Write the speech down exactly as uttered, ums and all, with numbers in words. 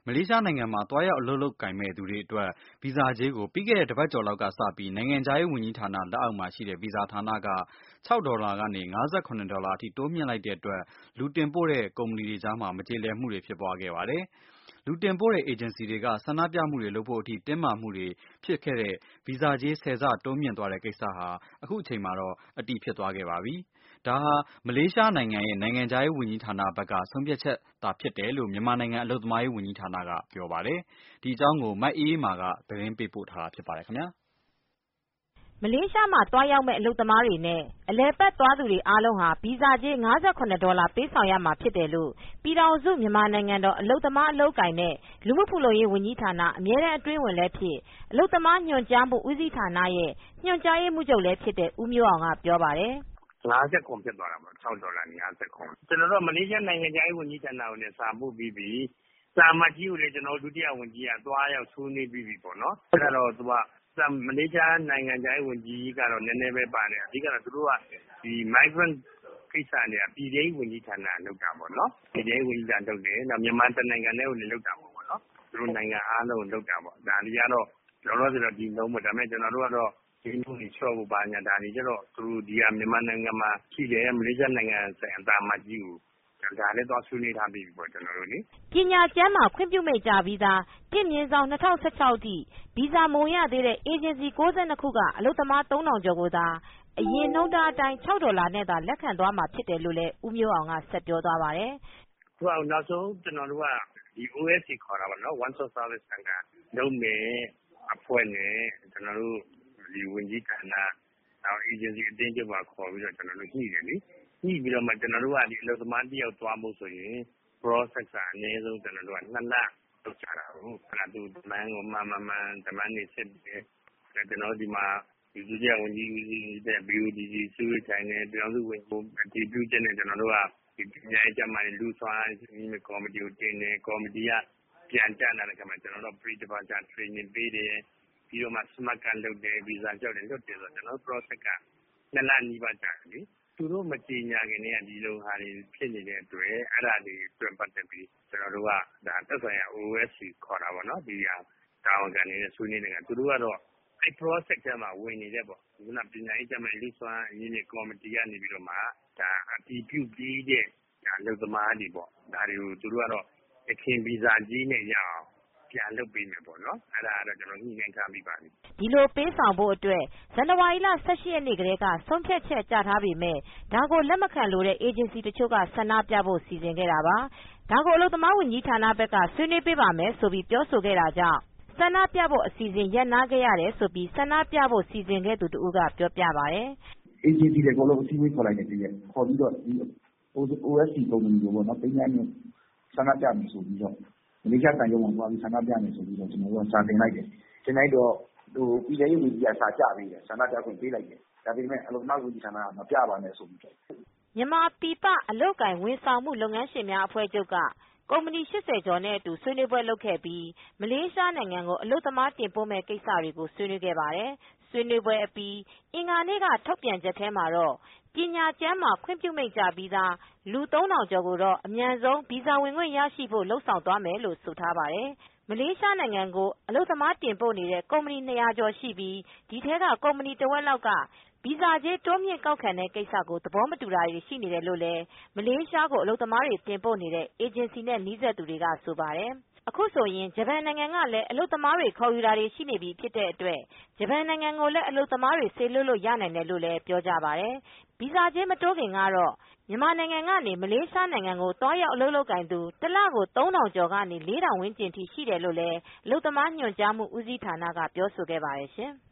မလေးရှားနိုင်ငံမှာသွားရောက်အလုပ်လုပ်ကိုင်မဲ့သူတွေအတွက်ဗီဇာကြေးကိုပြီးခဲ့တဲ့တပတ်ကျော်လောက်ကစပြီးနိုင်ငံခြားရေးဝန်ကြီးဌာနလက်အောက်မှာရှိတဲ့ဗီဇာဌာနက၆ဒေါ်လာကနေ၅၇ဒေါ်လာအထိတိုးမြင့်လိုက်တဲ့အတွက်လူတင်ပို့တဲ့ကုမ္ပဏီတွေကြားမှာမကျေလည်မှုတွေဖြစ်ပွားခဲ့ပါတယ်။လူတင်ပို့တဲ့အေဂျင်စီတွေကဆန္ဒပြမှုတွေလုပ်ဖို့အထိတင်းမာမှုတွေဖြစ်ခဲ့တဲ့ဗီဇာကြေးဆယ်ဆတိုးမြင့်သွားတဲ့ကိစ္စဟာအခုအချိန်မှာတော့အတည်ဖြစ်သွားခဲ့ပါပြီ။ဒါဟာမလေးရှားနိုင်ငံရဲ့နိုင်ငံခြားရေးဝန်ကြီးဌာနဘက်ကဆုံးဖြတ်ချက်သာဖြစ်တယ်လို့မြန်မာနိုင်ငံအလုပ်သမားရေးဝန်ကြီးဌာနကပြောပါတယ်။ဒီအကြောင်းကိုမအေးအေးမာကသတင်းပေးပို့ထားတာဖြစ်ပါတယ်ခင်ဗျာမလေးရှားမှာသွားရောက်မဲ့အလုပ်သမားတွေနဲ့အလည်ပတ်သွားသူတွေအားလုံးဟာဗီဇာကြေး၅၇ဒေါ်လာပေးဆောင်ရမှာဖြစ်တယ်လို့ပြည်ထောင်စုမြန်မာနိုင်ငံတော်အလုပ်သမားအလုပ်ကိုင်နဲ့လူမှုဖူလုံရေးဝန်ကြီးဌာနအမြဲတမ်းအတွင်းဝန်လည်းဖြစ်အလုပ်သမားညွှန်ကြားမှုဦးစီးဌာနရဲ့ညွှန်ကြားရေးမှူးချုပ်လည်းဖြစ်တဲ့ဦးမျိုးအောင်ကပြောပါတယ်၅၇ဖြစ်သွားတာပေါ့၆ဒေါ်လာ၅၇ကျွန်တော်တို့မလေးရှားနိုင်ငံခြားရေးဝန်ကြီးဌာနကိုလည်းစာပို့ပြီးပြီစာမကြီးကိုလည်းကျွန်တော်ဒုတိယဝန်ကြီးကသွားရောက်ဆွေးနွေးပြီးပြီပေါ့နော်အဲ့တော့သူကမလေးရှားနိုင်ငံခြားရေးဝန်ကြီးကတော့နည်းနည်းပဲပါတယ်အဓိကတော့သူတို့ကဒီ migrant ကိစ္စတွေကပြည်ထောင်စုဝန်ကြီးဌာနလုပ်တာပေါ့နော်ပြည်ထောင်စုဝန်ကြီးဌာနလုပ်တယ်နောက်မြန်မာတနိုင်ငံနဲ့ကိုလည်းလုပ်တာပေါ့နော်သူတို့နိုင်ငံအားလုံးလုပ်တာပေါ့ဒါတွေကတော့လောလောဆယ်တော့ဒီလုံးပေါ့ဒါပေမဲ့ကျွန်တော်တို့ကတော့ဒီလိုနေချော့ဖို့ပါညာဒါတွေကျတော့သူတို့ဒီကမြန်မာနိုင်ငံမှာရှိတယ်မလေးရှားနိုင်ငံဆိုင်အတာမကြီးကိုဒါလည်းတော့ဆွေးနွေးထားပြီးပြီပေါ့ကျွန်တော်တို့လေပညာကျမ်းမှာခွင့်ပြုမိတ်ကြဗီဇာတစ်မြင်းဆောင်၂၀၁၆အထိဗီဇာမဝင်ရသေးတဲ့အေဂျင်စီ၉၂ခုကအလုပ်သမားသုံးထောင်ကျော်ကိုသာအရင်နှုန်းထားအတိုင်း၆ဒေါ်လာနဲ့သာလက်ခံသွားမှာဖြစ်တယ်လို့လည်းဦးမျိုးအောင်ကဆက်ပြောသွားပါတယ်။သူကနောက်ဆုံးကျွန်တော်တို့ကဒီ အို အက်စ် စီခေါ်တာပေါ့နော် One Stop Service Center လုပ်မယ်အဖွဲ့နဲ့ကျွန်တော်တို့ဒီဝန်ကြီးဌာနနောက် agency အတင်းကျပ်ပါခေါ်ပြီးတော့ကျွန်တော်တို့ညှိတယ်လေညှိပြီးတော့မှကျွန်တော်တို့ကဒီအလုပ်သမားတယောက်သွားဖို့ဆိုရင် process ကအနည်းဆုံးကျွန်တော်တို့ကနှစ်လလုပ်ကြတာဟုတ်အဲ့ဒါသူဒမန်ကိုမှန်မှန်မှန်ဒမန်နေစစ်တယ်ကျွန်တော်ဒီမှာဒီဒုတိယဝန်ကြီးဦးစီးတဲ့ ဘီ အို ဒီ စီ ဆွေးထိုင်နေပြည်တော်စုဝန်ကြီးအတည်ပြုချက်နဲ့ကျွန်တော်တို့ကဒီပညာရေးကျမှလူ့ဆွမ်းအားကော်မတီကိုတင်တယ်ကော်မတီကပြန်ကြားလာတဲ့အခါမှာကျွန်တော်တို့ pre departure training ပေးတယ်ပြီးတော့မှ smart card လုပ်တယ် visa ကြောက်တယ်လုပ်တယ်ဆိုတော့ကျွန်တော်တို့ process ကနှစ်လနီးပါးကြာတယ်လေသူတို့မကြေညာခင်တည်းကဒီလိုဟာတွေဖြစ်နေတဲ့အတွက်အဲ့ဒါတွေပြန်ပတ်သက်ပြီးကျွန်တော်တို့ကဒါသက်ဆိုင်ရာ အို အက်စ် စီခေါ်တာပေါ့နော်ဒီဟာတာဝန်ခံနေတဲ့ဆွေးနွေးနေတာသူတို့ကတော့အဲ့ process ထဲမှာဝင်နေတယ်ပေါ့ခုနပညာရေးကျမှလူ့ဆွမ်းအရင်းမြစ်ကော်မတီကနေပြီးတော့မှဒါအတည်ပြုပြီးတဲ့ဒါလုပ်သမားတွေပေါ့ဒါတွေကိုသူတို့ကတော့အခင်ဗီဇာကြီးနဲ့ရအောင်ပြန်လုပ်ပေးမယ်ပေါ့နော်အဲ့ဒါကတော့ကျွန်တော်ညှိနှိုင်းထားပြီးပါပြီဒီလိုပေးဆောင်ဖို့အတွက်ဇန်နဝါရီလ၁၈ရက်နေ့ကတည်းကဆုံးဖြတ်ချက်ကြထားပေမဲ့ဒါကိုလက်မခံလို့တဲ့အေဂျင်စီတချို့ကဆန္ဒပြဖို့စီစဉ်ခဲ့တာပါဒါကိုအလုပ်သမားဝန်ကြီးဌာနဘက်ကဆွေးနွေးပေးပါမယ်ဆိုပြီးပြောဆိုခဲ့တာကြောင့်ဆန္ဒပြဖို့အစီအစဉ်ရပ်နားခဲ့ရတယ်ဆိုပြီးဆန္ဒပြဖို့စီစဉ်ခဲ့သူတဦးကပြောပြပါတယ်အေဂျင်စီတွေအကုန်လုံးအစည်းအဝေးခေါ်လိုက်တယ်တည်းခေါ်ပြီးတော့ဒီ အို အက်စ် စီ ကုမ္ပဏီကိုပေါ့နော်ပညာရေးဆန္ဒပြမယ်ဆိုပြီးတော့မလေးရှားတန်ရုံးမှာသွားပြီးဆန္ဒပြမယ်ဆိုပြီးတော့ကျွန်တော်တို့ကစာတင်လိုက်တယ်တင်လိုက်တော့ဟိုပြည်ထောင်စုဝန်ကြီးကစာကြပေးတယ်ဆန္ဒပြခွင့်ပေးလိုက်တယ်ဒါပေမဲ့အလုပ်သမားဝန်ကြီးဌာနကမပြပါနဲ့ဆိုပြီးတော့မြန်မာပြည်ပအလုပ်ကိုင်ဝန်ဆောင်မှုလုပ်ငန်းရှင်များအဖွဲ့ချုပ်ကကုမ္ပဏီ၈၀ကျော်နဲ့အတူဆွေးနွေးပွဲလုပ်ခဲ့ပြီးမလေးရှားနိုင်ငံကိုအလုပ်သမားတင်ပို့မဲ့ကိစ္စတွေကိုဆွေးနွေးခဲ့ပါတယ်ဆွေးနွေးပွဲအပြီးအင်္ဂါနေ့ကထုတ်ပြန်ချက်ထဲမှာတော့ပညာကျမ်းမှာခွင့်ပြုမိတ်ကြပြီးသားလူသုံးထောင်ကျော်ကိုတော့အမြန်ဆုံးဗီဇာဝင်ခွင့်ရရှိဖို့လှုံ့ဆော်သွားမယ်လို့ဆိုထားပါတယ်မလေးရှားနိုင်ငံကိုအလုပ်သမားတင်ပို့နေတဲ့ကုမ္ပဏီ၂၀၀ကျော်ရှိပြီးဒီထဲကကုမ္ပဏီတဝက်လောက်ကဗီဇာကြေးတိုးမြင့်ကောက်ခံတဲ့ကိစ္စကိုသဘောမတူတာတွေရှိနေတယ်လို့လည်းမလေးရှားကိုအလုပ်သမားတွေတင်ပို့နေတဲ့အေဂျင်စီနဲ့နီးစပ်သူတွေကဆိုပါတယ်အခုဆိုရင်ဂျပန်နိုင်ငံကလည်းအလုပ်သမားတွေခေါ်ယူတာတွေရှိနေပြီဖြစ်တဲ့အတွက်ဂျပန်နိုင်ငံကိုလည်းအလုပ်သမားတွေစေလွှတ်လို့ရနိုင်တယ်လို့လည်းပြောကြပါတယ်ဗီဇာကြေးမတိုးခင်ကတော့မြန်မာနိုင်ငံကနေမလေးရှားနိုင်ငံကိုသွားရောက်အလုပ်လုပ်ကိုင်သူတလကိုသုံးထောင်ကျော်ကနေလေးထောင်ဝန်းကျင်ထိရှိတယ်လို့လည်းအလုပ်သမားညွှန်ကြားမှုဦးစီးဌာနကပြောဆိုခဲ့ပါတယ်ရှင်